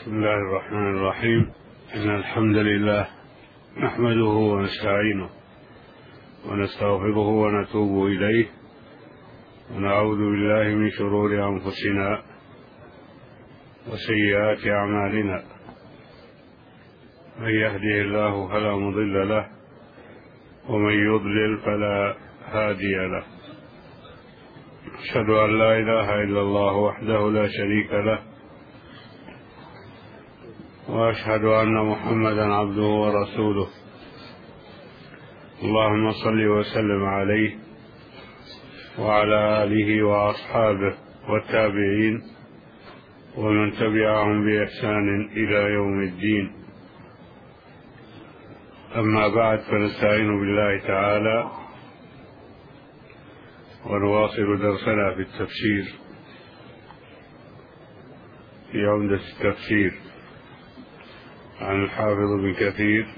بسم الله الرحمن الرحيم. إن الحمد لله نحمده ونستعينه ونستغفره ونتوب إليه ونعوذ بالله من شرور أنفسنا وسيئات أعمالنا. من يهده الله فلا مضل له ومن يضلل فلا هادي له. أشهد أن لا إله إلا الله وحده لا شريك له وأشهد أن محمدا عبده ورسوله. اللهم صل وسلم عليه وعلى آله وأصحابه والتابعين ومن تبعهم بإحسان إلى يوم الدين. أما بعد، فنستعين بالله تعالى ونواصل درسنا في التفسير في عمدة التفسير عن الحافظ ابن كثير،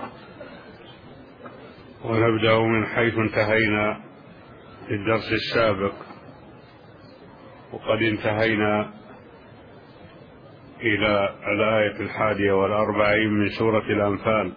ونبدأ من حيث انتهينا في الدرس السابق، وقد انتهينا إلى الآية 41 من سورة الأنفال.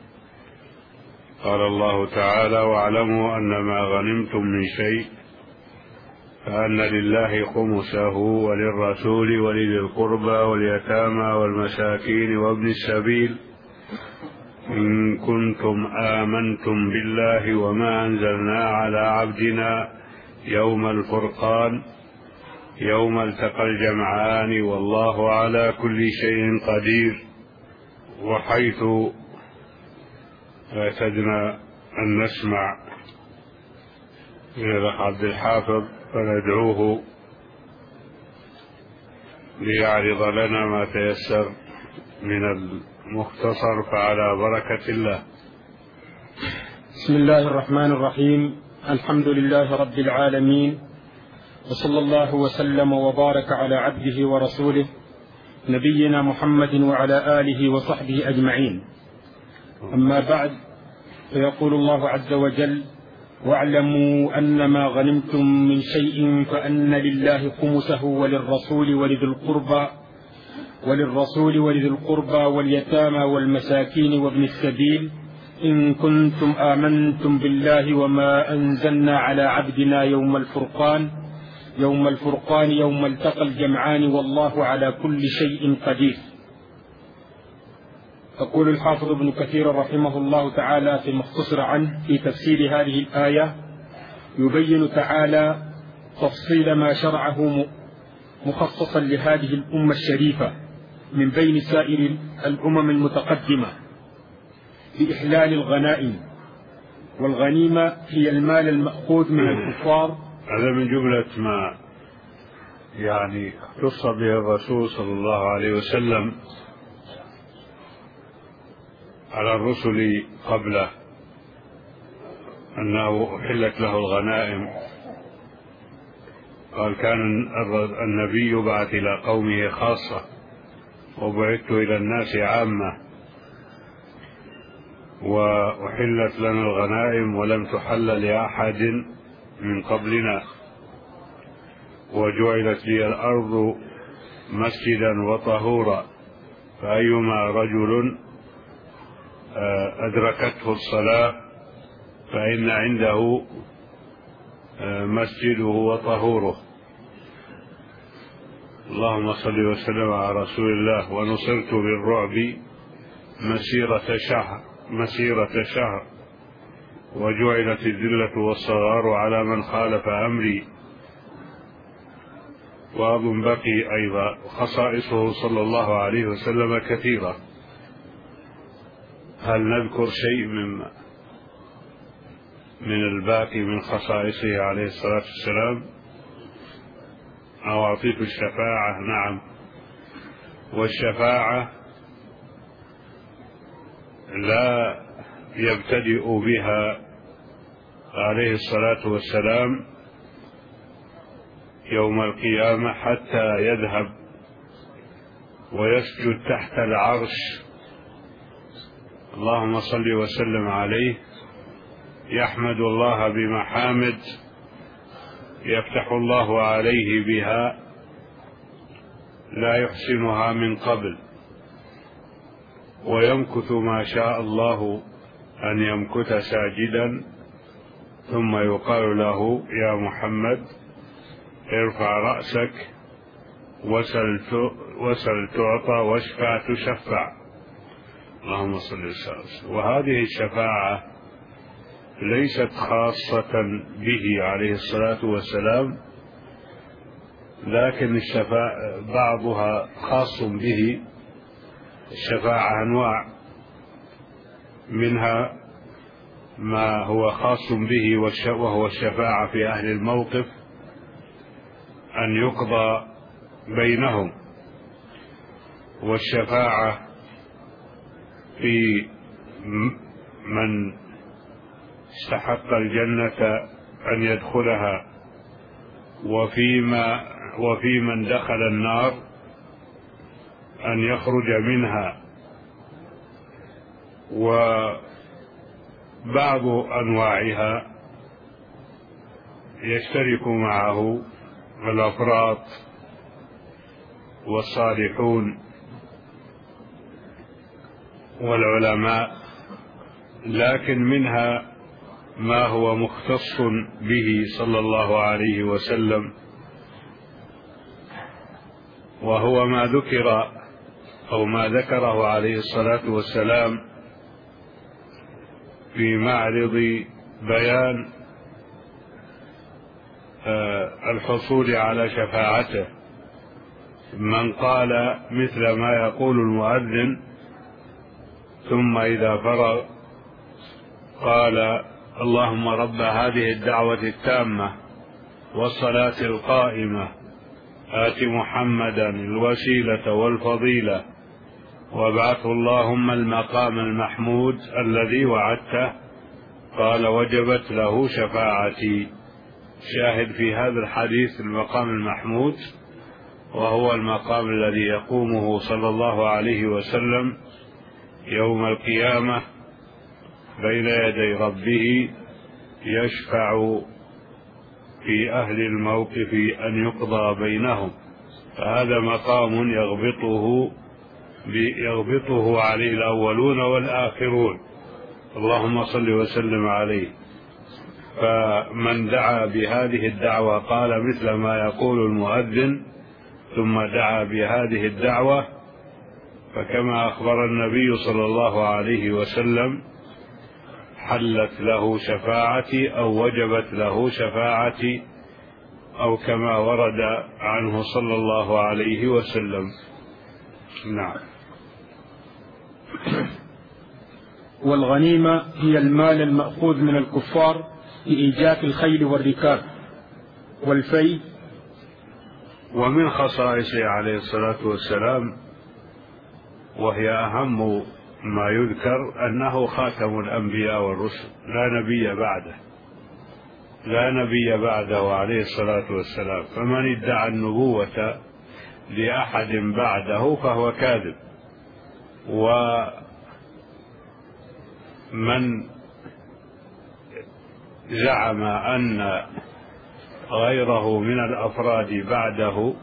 قال الله تعالى: واعلموا أن ما غنمتم من شيء فأن لله خمسه وللرسول ولذي القربى واليتامى والمساكين وابن السبيل إن كنتم آمنتم بالله وما أنزلنا على عبدنا يوم الفرقان يوم التقى الجمعان والله على كل شيء قدير. وحيث اعتدنا أن نسمع من الأخ عبد الحافظ فندعوه ليعرض لنا ما تيسر من المختصر، فعلى بركة الله. بسم الله الرحمن الرحيم. الحمد لله رب العالمين، وصلى الله وسلم وبارك على عبده ورسوله نبينا محمد وعلى آله وصحبه أجمعين. أما بعد، فيقول الله عز وجل: واعلموا أن ما غنمتم من شيء فأن لله خمسه وللرسول ولذي القربى واليتامى والمساكين وابن السبيل إن كنتم آمنتم بالله وما أنزلنا على عبدنا يوم الفرقان يوم التقى الجمعان والله على كل شيء قدير. يقول الحافظ ابن كثير رحمه الله تعالى في المختصر عنه في تفسير هذه الآية: يبين تعالى تفصيل ما شرعه مخصصا لهذه الأمة الشريفة من بين سائر الأمم المتقدمة بإحلال الغنائم. والغنيمة هي المال المأخوذ من الكفار. هذا من جملة ما اختص به الرسول صلى الله عليه وسلم على الرسل قبله، أنه أحلت له الغنائم. قال: كان النبي بعث إلى قومه خاصة وبعثت إلى الناس عامة، وأحلت لنا الغنائم ولم تحل لأحد من قبلنا، وجعلت لي الأرض مسجدا وطهورا، فأيما رجل أدركته الصلاة فإن عنده مسجده وطهوره. اللهم صل وسلم على رسول الله. ونصرت بالرعب مسيرة شهر وجعلت الذلة والصغار على من خالف أمري. وأظن بقي أيضا خصائصه صلى الله عليه وسلم كثيرة. هل نذكر شيء من الباقي من خصائصه عليه الصلاة والسلام؟ أو أعطيت الشفاعة؟ نعم. والشفاعة لا يبتدئ بها عليه الصلاة والسلام يوم القيامة حتى يذهب ويسجد تحت العرش. اللهم صل وسلم عليه. يحمد الله بمحامد يفتح الله عليه بها لا يحسنها من قبل، ويمكث ما شاء الله أن يمكث ساجدا، ثم يقال له يا محمد ارفع رأسك وسل تعطى واشفع تشفع، اللهم صل وسلم. وهذه الشفاعة ليست خاصة به عليه الصلاة والسلام، لكن بعضها خاص به. الشفاعة أنواع، منها ما هو خاص به وهو الشفاعة في أهل الموقف، أن يقضى بينهم، والشفاعة في من استحق الجنة أن يدخلها، وفي من دخل النار أن يخرج منها. وبعض أنواعها يشترك معه الأفراط والصالحون والعلماء، لكن منها ما هو مختص به صلى الله عليه وسلم، وهو ما ذكر أو ما ذكره عليه الصلاة والسلام في معرض بيان الحصول على شفاعته. من قال مثل ما يقول المؤذن ثم إذا فرغ قال اللهم رب هذه الدعوة التامة والصلاة القائمة آت محمدا الوسيلة والفضيلة وابعثه اللهم المقام المحمود الذي وعدته، قال وجبت له شفاعتي. شاهد في هذا الحديث المقام المحمود، وهو المقام الذي يقومه صلى الله عليه وسلم يوم القيامة بين يدي ربه، يشفع في أهل الموقف أن يقضى بينهم. فهذا مقام يغبطه عليه الأولون والآخرون، اللهم صل وسلم عليه. فمن دعا بهذه الدعوة قال مثل ما يقول المؤذن ثم دعا بهذه الدعوة، فكما أخبر النبي صلى الله عليه وسلم حلت له شفاعتي أو وجبت له شفاعتي، أو كما ورد عنه صلى الله عليه وسلم. نعم. والغنيمة هي المال المأخوذ من الكفار لإيجاف الخيل والركاب. والفيء ومن خصائصه عليه الصلاة والسلام، وهي أهم ما يذكر، أنه خاتم الأنبياء والرسل، لا نبي بعده عليه الصلاة والسلام. فمن ادعى النبوة لأحد بعده فهو كاذب، ومن زعم أن غيره من الأفراد بعده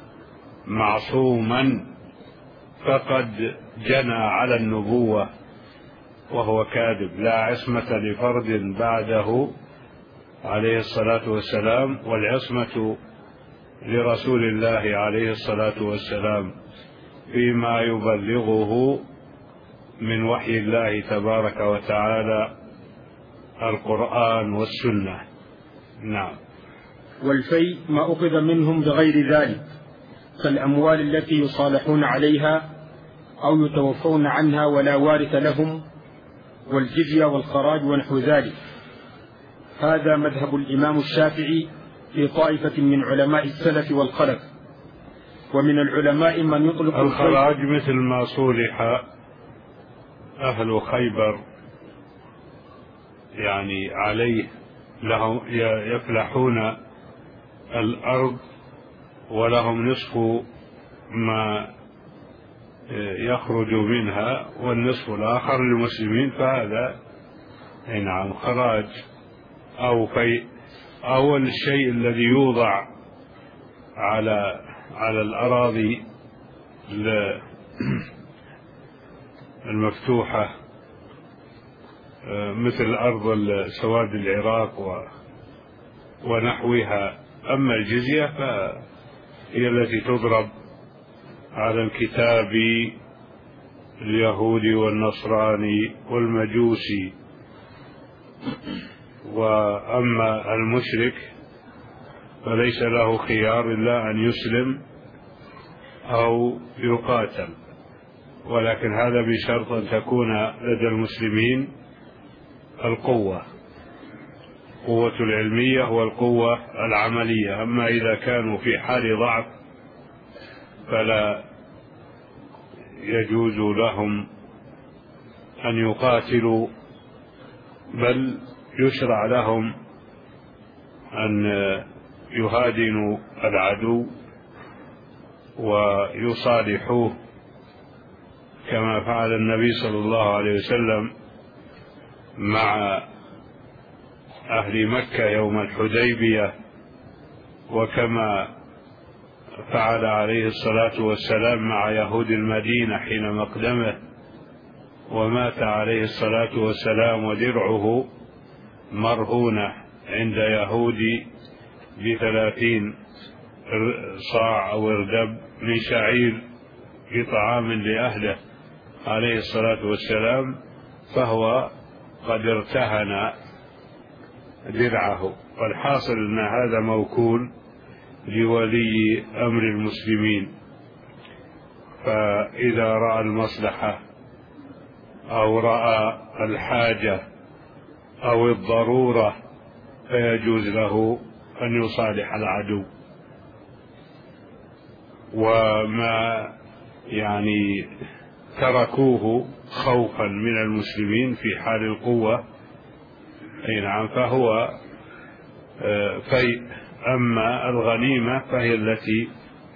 معصوما فقد جنى على النبوة وهو كاذب. لا عصمة لفرد بعده عليه الصلاة والسلام، والعصمة لرسول الله عليه الصلاة والسلام فيما يبلغه من وحي الله تبارك وتعالى القرآن والسنة. نعم. والفيء ما أخذ منهم بغير ذلك، كالأموال التي يصالحون عليها أو يتوفون عنها ولا وارث لهم، والجزية والخراج ونحو ذلك. هذا مذهب الإمام الشافعي في طائفة من علماء السلف والخلف. ومن العلماء من يطلق الخراج مثل ما صولح أهل خيبر يعني عليه، لهم يفلحون الأرض ولهم نصف ما يخرج منها والنصف الآخر للمسلمين، فهذا نعم خراج أو فيء. أول الشيء الذي يوضع على الأراضي المفتوحة مثل أرض سواد العراق ونحوها. أما الجزية فهي التي تضرب على الكتاب اليهودي والنصراني والمجوسي. وأما المشرك فليس له خيار إلا أن يسلم أو يقاتل، ولكن هذا بشرط أن تكون لدى المسلمين القوة العلمية والقوة العملية. أما إذا كانوا في حال ضعف فلا يجوز لهم أن يقاتلوا، بل يشرع لهم أن يهادنوا العدو ويصالحوه، كما فعل النبي صلى الله عليه وسلم مع أهل مكة يوم الحديبية، وكما فعل عليه الصلاة والسلام مع يهود المدينة حين مقدمه، ومات عليه الصلاة والسلام ودرعه مرهونة عند يهودي ب30 صاع أو اردب من شعير بطعام لأهله عليه الصلاة والسلام، فهو قد ارتهن درعه. والحاصل أن هذا موكول لولي أمر المسلمين، فإذا رأى المصلحة أو رأى الحاجة أو الضرورة فيجوز له أن يصالح العدو. وما تركوه خوفا من المسلمين في حال القوة نعم فهو فيء. أما الغنيمة فهي التي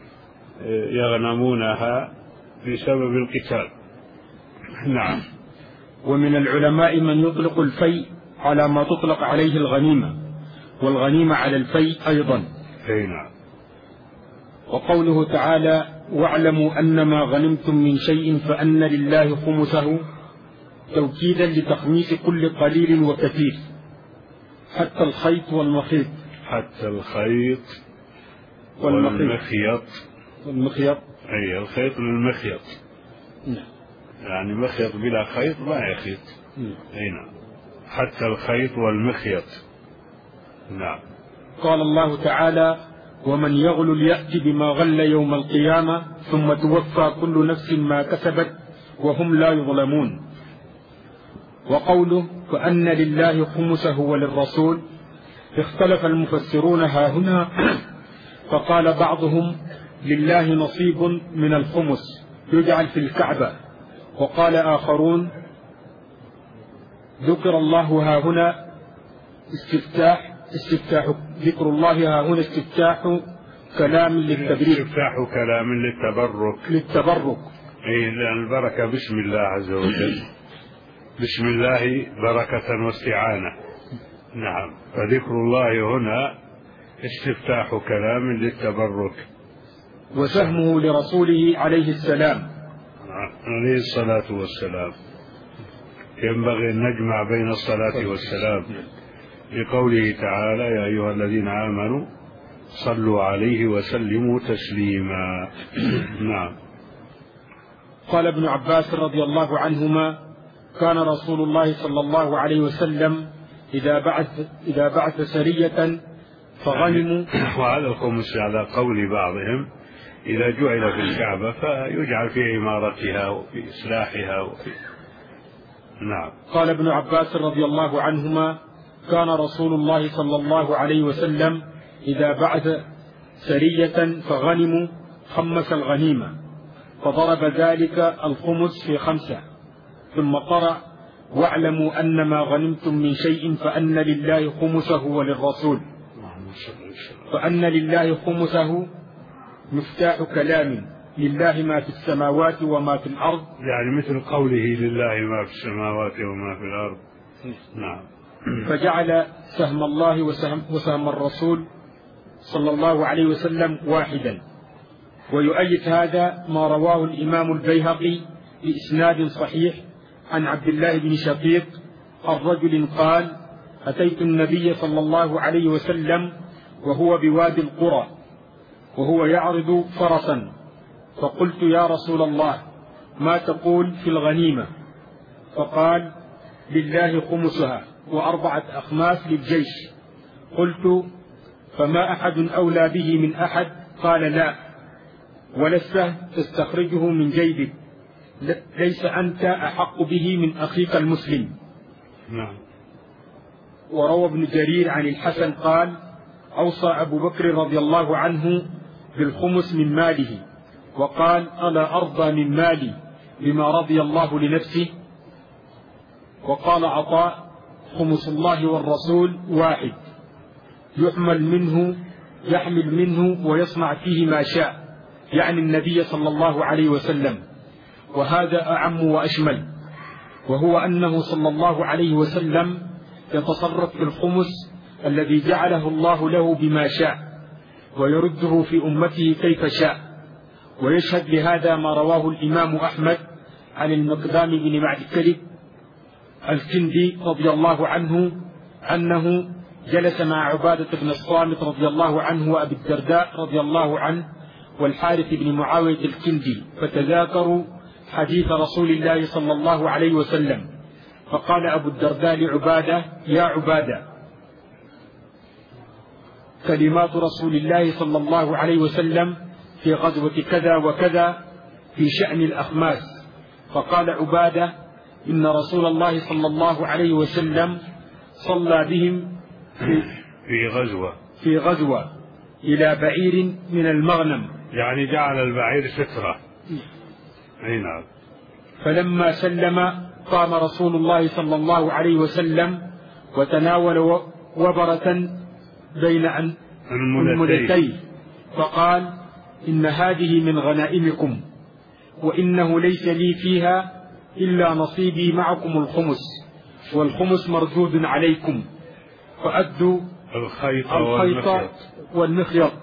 يغنمونها بسبب القتال. نعم. ومن العلماء من يطلق الفيء على ما تطلق عليه الغنيمة، والغنيمة على الفيء أيضا. نعم. وقوله تعالى: واعلموا أنما غنمتم من شيء فأن لله خمسه، توكيدا لتخميس كل قليل وكثير، حتى الخيط والمخيط. حتى الخيط والمخيط. أي الخيط للمخيط. يعني مخيط بلا خيط ما يخيط. أي نعم. حتى الخيط والمخيط. نعم. قال الله تعالى: ومن يغل يأتي بما غل يوم القيامة ثم توفى كل نفس ما كسبت وهم لا يظلمون. وقوله: فأن لله خمسه وللرسول، اختلف المفسرون هاهنا، فقال بعضهم: لله نصيب من الخمس يجعل في الكعبة، وقال آخرون: ذكر الله هاهنا استفتاح ذكر الله هاهنا استفتاح كلام للتبريك، استفتاح كلام للتبرك. أي لأن البركة بسم الله عز وجل، بسم الله بركة واستعانة. نعم. فذكر الله هنا استفتاح كلام للتبرك. وسهمه لرسوله عليه السلام عليه الصلاة والسلام. ينبغي أن نجمع بين الصلاة والسلام لقوله تعالى: يا أيها الذين آمنوا صلوا عليه وسلموا تسليما. نعم. قال ابن عباس رضي الله عنهما: كان رسول الله صلى الله عليه وسلم إذا بعث سرية فغنموا. وهذا الخمس على قول بعضهم إذا جعل في الكعبة فيجعل في عمارتها وفي إصلاحها نعم. قال ابن عباس رضي الله عنهما: كان رسول الله صلى الله عليه وسلم إذا بعث سرية فغنموا خمس الغنيمة، فضرب ذلك الخمس في 5، ثم قرأ: واعلموا أنما غنمتم من شيء فأن لله خمسه وللرسول. فأن لله خمسه مفتاح كلام لله ما في السماوات وما في الأرض، يعني مثل قوله لله ما في السماوات وما في الأرض. نعم. فجعل سهم الله وسهم الرسول صلى الله عليه وسلم واحدا. ويؤيد هذا ما رواه الإمام البيهقي بإسناد صحيح عن عبد الله بن شقيق عن رجل قال: أتيت النبي صلى الله عليه وسلم وهو بوادي القرى وهو يعرض فرسا، فقلت: يا رسول الله، ما تقول في الغنيمة؟ فقال: لله خمسها و4 أخماس للجيش. قلت: فما أحد أولى به من أحد؟ قال: لا، ولا السهم تستخرجه من جيبك، ليس أنت أحق به من أخيك المسلم. نعم. وروى ابن جرير عن الحسن قال: أوصى أبو بكر رضي الله عنه بالخمس من ماله، وقال: ألا أرضى من مالي بما رضي الله لنفسه. وقال عطاء: خمس الله والرسول واحد، يحمل منه ويصنع فيه ما شاء، يعني النبي صلى الله عليه وسلم. وهذا أعم وأشمل، وهو أنه صلى الله عليه وسلم يتصرف في الخمس الذي جعله الله له بما شاء، ويرده في أمته كيف شاء. ويشهد لهذا ما رواه الإمام أحمد عن المقدام بن معد كرب الكندي رضي الله عنه أنه جلس مع عبادة بن الصامت رضي الله عنه وأبي الدرداء رضي الله عنه والحارث بن معاوية الكندي، فتذاكروا حديث رسول الله صلى الله عليه وسلم. فقال أبو الدرداء لعبادة: يا عبادة، كلمات رسول الله صلى الله عليه وسلم في غزوة كذا وكذا في شأن الأخماس. فقال عبادة: إن رسول الله صلى الله عليه وسلم صلى بهم في غزوة إلى بعير من المغنم، يعني جعل البعير سترة. أي نعم. فلما سلم قام رسول الله صلى الله عليه وسلم وتناول وبرة بين المنتين، فقال: إن هذه من غنائمكم، وإنه ليس لي فيها إلا نصيبي معكم الخمس، والخمس مردود عليكم، فأدوا الخيط والمخيط،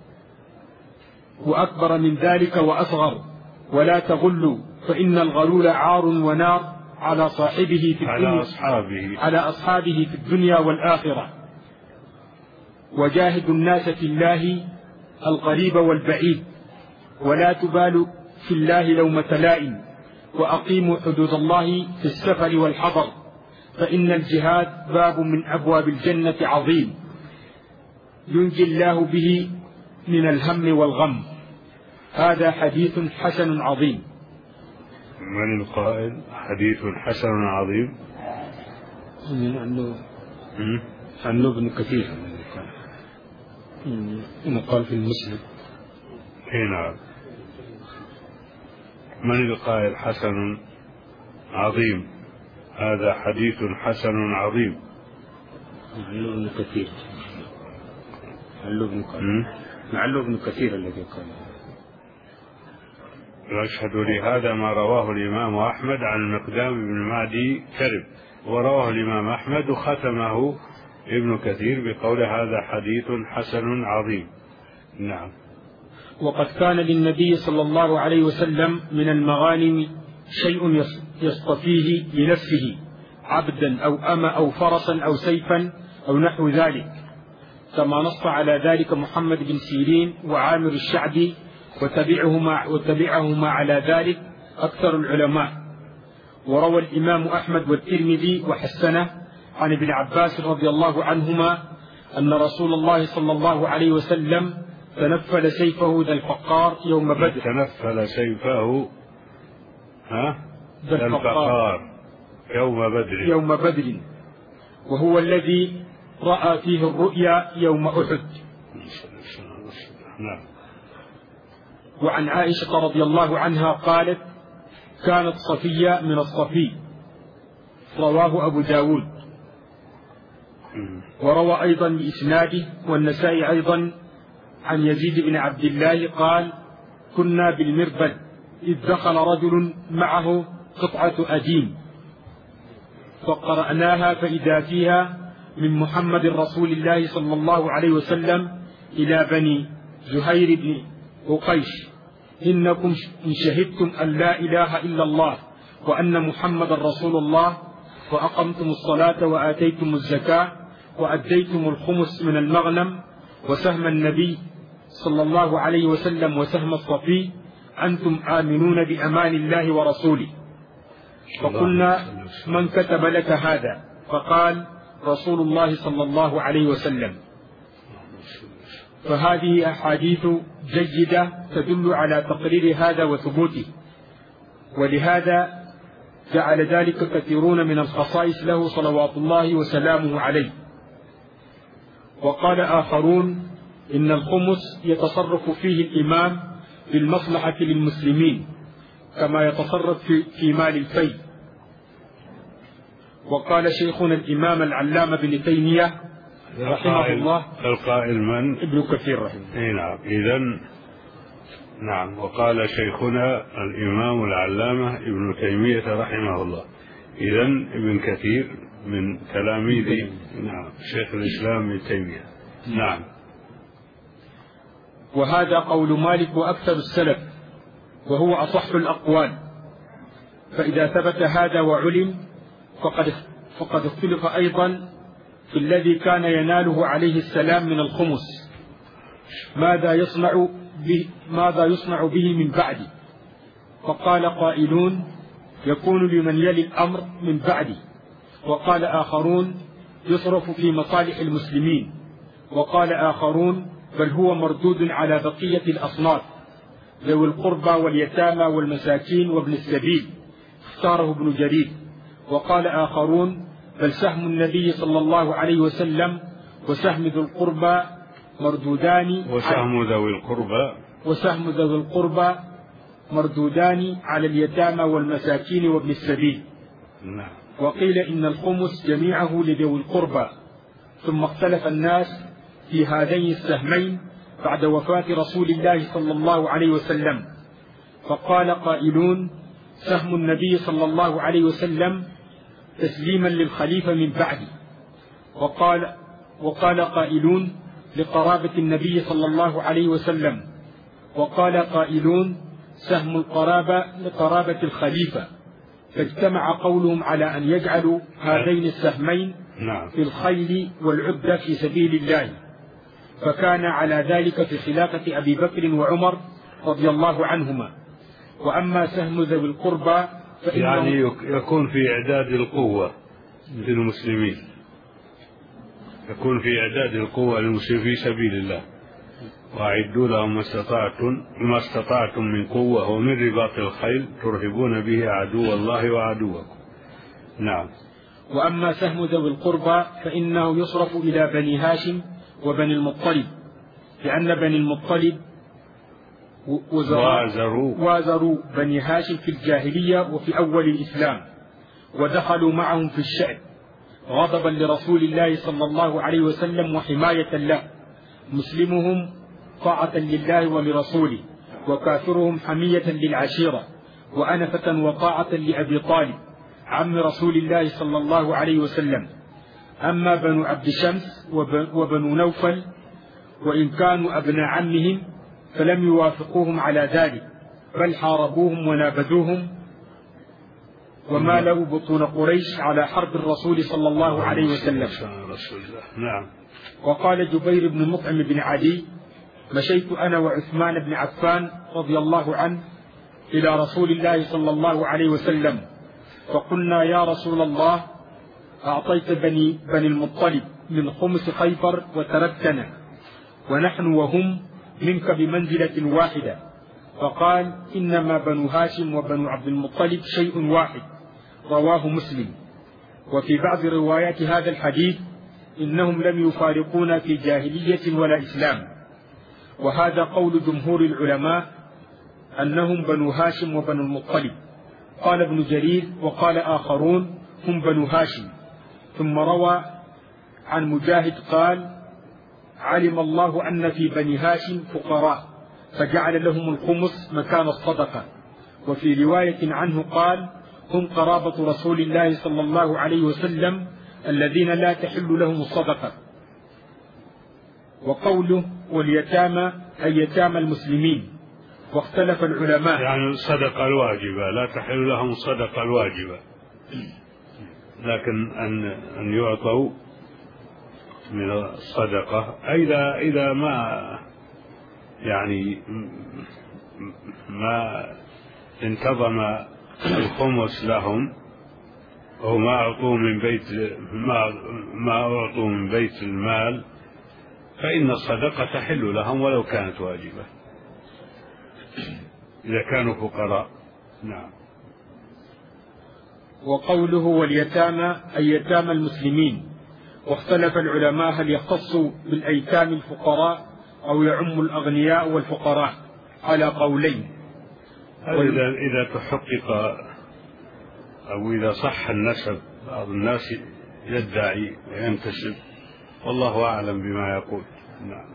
وأكبر من ذلك وأصغر، ولا تغلوا، فإن الغلول عار ونار على صاحبه في الدنيا على أصحابه في الدنيا والآخرة. وجاهدوا الناس في الله القريب والبعيد، ولا تبالوا في الله لومة لائم، وأقيموا حدود الله في السفر والحضر، فإن الجهاد باب من أبواب الجنة عظيم، ينجي الله به من الهم والغم. هذا حديث حسن عظيم. من القائل حديث حسن عظيم؟ عنه ابن كثير قال في المسلم. نعم. من القائل حسن عظيم؟ هذا حديث حسن عظيم. عنه ابن كثير. لعله ابن كثير الذي قال. يشهد لهذا ما رواه الإمام أحمد عن المقدام بن معدي كرب، ورواه الإمام أحمد وختمه ابن كثير بقول هذا حديث حسن عظيم. نعم. وقد كان للنبي صلى الله عليه وسلم من المغانم شيء يصطفيه لنفسه، عبدا أو أما أو فرسا أو سيفا أو نحو ذلك، كما نص على ذلك محمد بن سيرين وعامر الشعبي وتبعهما على ذلك أكثر العلماء. وروى الإمام أحمد والترمذي وحسنه عن ابن عباس رضي الله عنهما أن رسول الله صلى الله عليه وسلم تنفل سيفه ذا الفقار يوم بدر. تنفل سيفه ذا الفقار يوم بدر، وهو الذي رأى فيه الرؤيا يوم أحد. نعم. وعن عائشة رضي الله عنها قالت: كانت صفية من الصفي، رواه أبو داود. وروى أيضا بإسناده والنسائي أيضا عن يزيد بن عبد الله قال: كنا بالمربد إذ دخل رجل معه قطعة أديم، فقرأناها فإذا فيها من محمد رسول الله صلى الله عليه وسلم إلى بني زهير بن عقيش إنكم إن شهدتم أن لا إله إلا الله وأن محمد رسول الله وأقمتم الصلاة وآتيتم الزكاة وأديتم الخمس من المغنم وسهم النبي صلى الله عليه وسلم وسهم الصفي أنتم آمنون بأمان الله ورسوله. فقلنا من كتب لك هذا؟ فقال رسول الله صلى الله عليه وسلم. فهذه أحاديث جيدة تدل على تقرير هذا وثبوته، ولهذا جعل ذلك كثيرون من الخصائص له صلوات الله وسلامه عليه. وقال آخرون إن الخمس يتصرف فيه الإمام بالمصلحة للمسلمين كما يتصرف في مال الفيء. وقال شيخنا الإمام العلامة بن تيمية رحمه الله، القائل من؟ ابن كثير رحمه الله. نعم. إذن نعم. وقال شيخنا الإمام العلامة ابن تيمية رحمه الله. إذن ابن كثير من تلاميذ نعم شيخ الإسلام ابن تيمية. نعم. وهذا قول مالك وأكثر السلف، وهو أصح الأقوال. فإذا ثبت هذا وعلم فقد اختلف أيضا في الذي كان يناله عليه السلام من الخمس ماذا يصنع به من بعده. فقال قائلون يكون لمن يلي الأمر من بعده، وقال آخرون يصرف في مصالح المسلمين، وقال آخرون بل هو مردود على بقية الأصناف ذوي القربى واليتامى والمساكين وابن السبيل، اختاره ابن جرير. وقال آخرون بل سهم النبي صلى الله عليه وسلم وسهم ذو القربى مردودان وسهم ذوي القربى مردودان على اليتامى والمساكين وابن السبيل. وقيل إن الخمس جميعه لذوي القربى. ثم اختلف الناس في هذين السهمين بعد وفاة رسول الله صلى الله عليه وسلم. فقال قائلون سهم النبي صلى الله عليه وسلم تسليما للخليفة من بعده. وقال قائلون لقرابة النبي صلى الله عليه وسلم. وقال قائلون سهم القرابة لقرابة الخليفة. فاجتمع قولهم على أن يجعلوا هذين السهمين في الخيل والعدة في سبيل الله، فكان على ذلك في خلافة أبي بكر وعمر رضي الله عنهما. وأما سهم ذوي القربى يعني يكون في إعداد القوة للمسلمين، يكون في إعداد القوة للمسلمين في سبيل الله. وأعدوا لهم ما استطعتم من قوة ومن رباط الخيل ترهبون به عدو الله وعدوكم. نعم. وأما سهم ذوي القربى فإنه يصرف إلى بني هاشم وبني المطلب، لأن بني المطلب وازروا بني هاشم في الجاهلية وفي أول الإسلام، ودخلوا معهم في الشأن غضبا لرسول الله صلى الله عليه وسلم وحماية له، مسلمهم طاعة لله ولرسوله، وكافرهم حمية للعشيرة، وأنفة وطاعة لأبي طالب عم رسول الله صلى الله عليه وسلم. أما بنو عبد شمس وبنو نوفل وإن كانوا أبناء عمهم فلم يوافقوهم على ذلك، بل حاربوهم ونابذوهم ومالوا بطون قريش على حرب الرسول صلى الله عليه وسلم. نعم. وقال جبير بن مطعم بن عدي مشيت أنا وعثمان بن عفان رضي الله عنه إلى رسول الله صلى الله عليه وسلم، فقلنا يا رسول الله أعطيت بني المطلب من خمس خيبر وتركتنا ونحن وهم منك بمنزلة واحدة. فقال إنما بنو هاشم وبنو عبد المطلب شيء واحد، رواه مسلم. وفي بعض روايات هذا الحديث إنهم لم يفارقونا في جاهلية ولا إسلام. وهذا قول جمهور العلماء أنهم بنو هاشم وبنو المطلب. قال ابن جرير وقال آخرون هم بنو هاشم. ثم روى عن مجاهد قال علم الله أن في بني هاشم فقراء فجعل لهم الخمس مكان الصدقة. وفي رواية عنه قال هم قرابة رسول الله صلى الله عليه وسلم الذين لا تحل لهم الصدقة. وقوله واليتامى أي يتامى المسلمين. واختلف العلماء. يعني الصدقة الواجبة لا تحل لهم الصدقة الواجبة، لكن أن يعطوا من الصدقة إذا ما انتظم الخمس لهم أو ما أعطوا من بيت المال، فإن الصدقة تحل لهم ولو كانت واجبة إذا كانوا فقراء. نعم. وقوله واليتامى أي يتامى المسلمين، واختلف العلماء هل يختص بالأيتام الفقراء أو يعم الأغنياء والفقراء على قولين. إذا تحقق أو إذا صح النسب، بعض الناس يدعي وينتسب، والله أعلم بما يقول. نعم.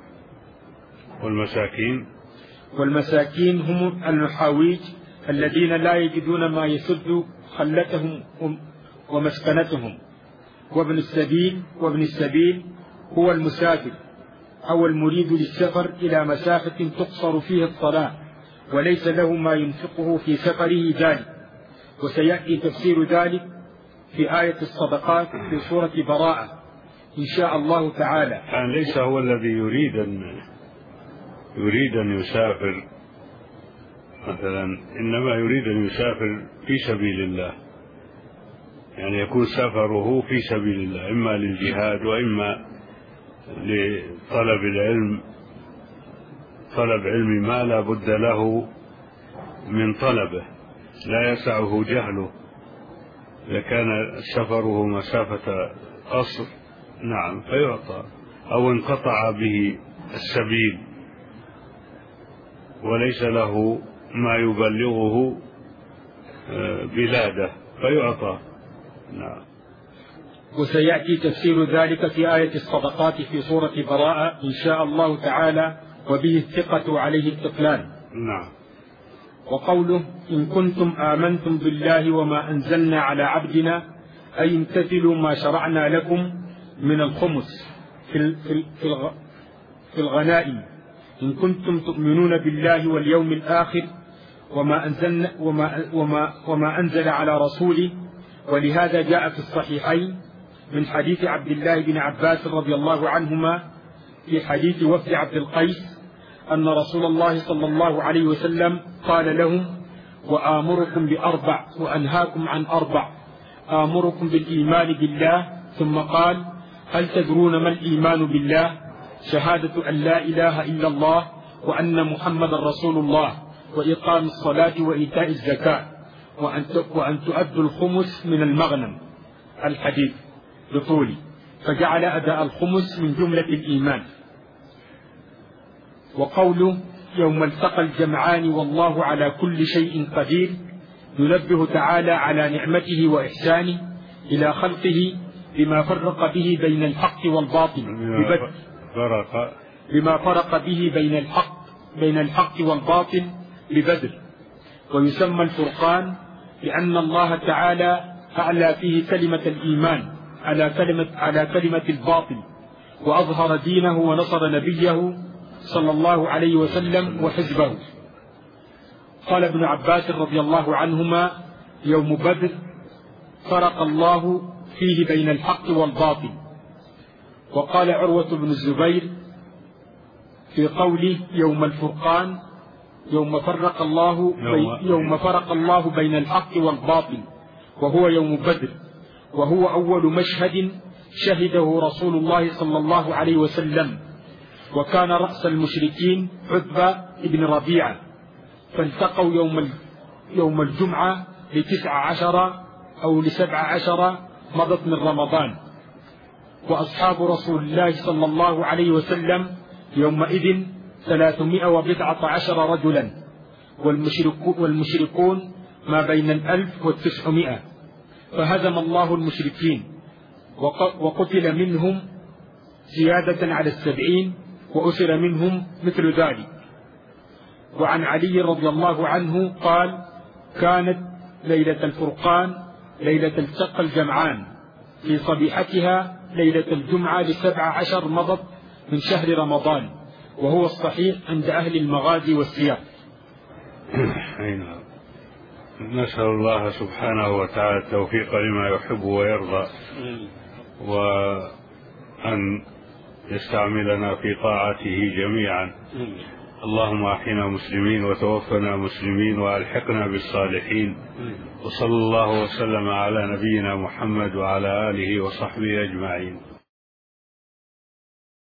والمساكين هم المحاويج الذين لا يجدون ما يسد خلتهم ومسكنتهم. وابن السبيل هو المسافر أو المريد للسفر إلى مسافة تقصر فيه الصلاة وليس له ما ينفقه في سفره ذلك، وسيأتي تفسير ذلك في آية الصدقات في سورة براءة إن شاء الله تعالى. يعني ليس هو الذي يريد أن يسافر مثلا، إنما يريد أن يسافر في سبيل الله، يعني يكون سفره في سبيل الله إما للجهاد وإما لطلب العلم، طلب علم ما لا بد له من طلبه لا يسعه جهله، إذا كان سفره مسافة قصر نعم فيعطى، أو انقطع به السبيل وليس له ما يبلغه بلاده فيعطى. نعم. وسيأتي تفسير ذلك في آية الصدقات في سورة براءة إن شاء الله تعالى، وبه الثقة عليه التقلان. نعم. وقوله إن كنتم آمنتم بالله وما أنزلنا على عبدنا أي امتثلوا ما شرعنا لكم من الخمس في الغنائم، إن كنتم تؤمنون بالله واليوم الآخر وما أنزل على رسوله. ولهذا جاء في الصحيحين من حديث عبد الله بن عباس رضي الله عنهما في حديث وفد عبد القيس أن رسول الله صلى الله عليه وسلم قال لهم وآمركم بأربع وأنهاكم عن أربع، آمركم بالإيمان بالله، ثم قال هل تدرون ما الإيمان بالله؟ شهادة أن لا إله إلا الله وأن محمد رسول الله وإقام الصلاة وإيتاء الزكاة وأن تؤدوا الخمس من المغنم. الحديث بطولي، فجعل أداء الخمس من جملة الإيمان. وقوله يوم التقى الجمعان والله على كل شيء قدير ينبه تعالى على نعمته وإحسانه إلى خلقه بما فرق به بين الحق والباطل بما فرق به بين الحق والباطل ببدر. ويسمى الفرقان لأن الله تعالى أعلى فيه كلمة الإيمان على كلمة الباطل، وأظهر دينه ونصر نبيه صلى الله عليه وسلم وحزبه. قال ابن عباس رضي الله عنهما يوم بدر فرق الله فيه بين الحق والباطل. وقال عروة بن الزبير في قوله يوم الفرقان يوم فرق الله بين الحق والباطل، وهو يوم بدر، وهو أول مشهد شهده رسول الله صلى الله عليه وسلم. وكان رأس المشركين عتبة بن ربيعة، فالتقوا يوم الجمعة ل19 أو ل17 مضت من رمضان. وأصحاب رسول الله صلى الله عليه وسلم يومئذ 319 رجلا، والمشركون ما بين 1900. فهزم الله المشركين وقتل منهم زيادة على 70 وأسر منهم مثل ذلك. وعن علي رضي الله عنه قال كانت ليلة الفرقان ليلة التقى الجمعان، في صبيحتها ليلة الجمعة ل17 مضت من شهر رمضان، وهو الصحيح عند أهل المغازي والسياق. نسأل الله سبحانه وتعالى التوفيق لما يحب ويرضى، وأن يستعملنا في طاعته جميعا. اللهم أحينا مسلمين وتوفنا مسلمين وألحقنا بالصالحين. وصلى الله وسلم على نبينا محمد وعلى آله وصحبه أجمعين.